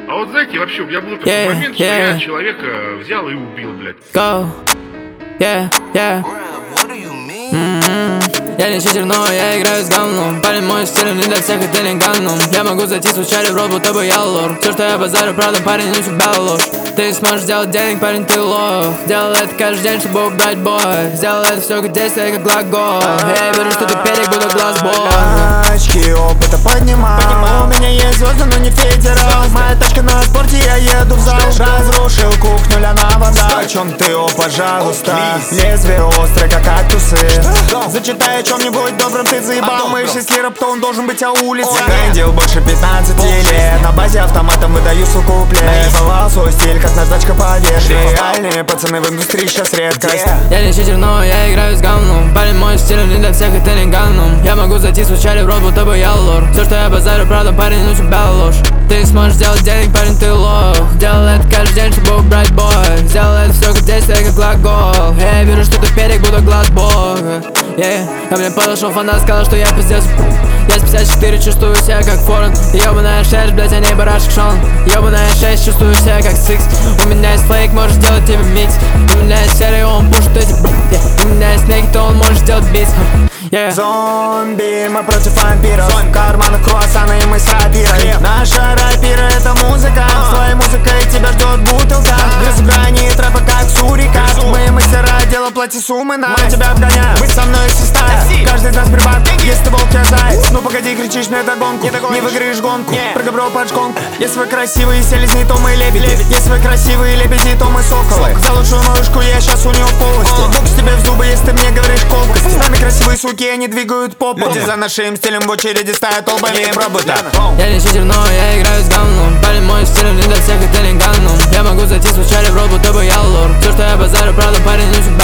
А вот знаете, вообще, у меня был такой момент, что я человека взял и убил, блядь. Go. Я не читер, но я играю с говном. Парень мой стиль не для всех, это не ганном. Я могу зайти случайно в рот, будто бы я лор. Все, что я базарю, правда, парень, не себя ложь. Ты сможешь делать денег, парень, ты лох. Делал это каждый день, чтобы убрать бой. Сделал это все как действие, как глагол. Я верю, что ты перек, буду глаз бой. Очки опыта поднимал. У меня есть звезды, но не федерал. Моя тачка на спорте, я еду в зал. Разрушил кухню, ляна вода. О чем ты, о, пожалуйста. Лезвие острое, как кактусы. Зачитай о чем-нибудь добром, ты заебал. Думаешь, если рэп, то он должен быть о улице. Гандил больше 15 лет. На базе автоматом выдаю свой куплет. Наебывал свой стиль, как наждачка поверх. Реальные пацаны в индустрии сейчас редкость. Я не читер, но я играю с говном. Парень мой стиль не для всех, это не ганном. Я могу зайти случайно в рот, будто бы я лор. Все, что я базарю, правда, парень, ну тебя ложь. Ты сможешь сделать денег, парень, ты лох. Делал это каждый день, чтобы убрать бой. Сделал это все как действие, как глагол. Я верю, что ты перек, буду глаз бога. Ко мне подошел фанат, сказал, что я пиздец. Я с 54 чувствую себя как форен. Ёбаная шерсть, блять, а не барашек Шон. Ёбаная 6, чувствую себя как Сикс. У меня есть флейк, может сделать тебе микс. У меня есть серый, он пушит эти У меня есть снег, то он может сделать бит. Зомби, мы против вампиров. В карманах круассаны и мы с рапирой. Наша рапира это музыка. Своей музыкой тебя ждет бутылка. Грызу грани трэпа как сурикат. Мы мастера, дело плати суммы на. Мы тебя обгоняем, быть со мной свистать. Каждый из нас прибат, если ты волк, я заяц. Ну погоди, кричишь мне догонку. Не выиграешь гонку, прогобрел под шконку. Если вы красивые селезни, то мы лебеди. Если вы красивые лебеди, то мы соколы. За лучшую малышку я сейчас у нее в полости. Бокс тебе в зубы, если ты мне говоришь колкости. С нами красивые суки, они двигают попу. Люди за нашим стилем в очереди стоят толпами. Пробута. Я не читер, но я играю с говном. Парень мой стиль не для всех, это не ганном. Я могу зайти случайно в рот, будто бы я лор. Все, что я базарю, правда, парень, не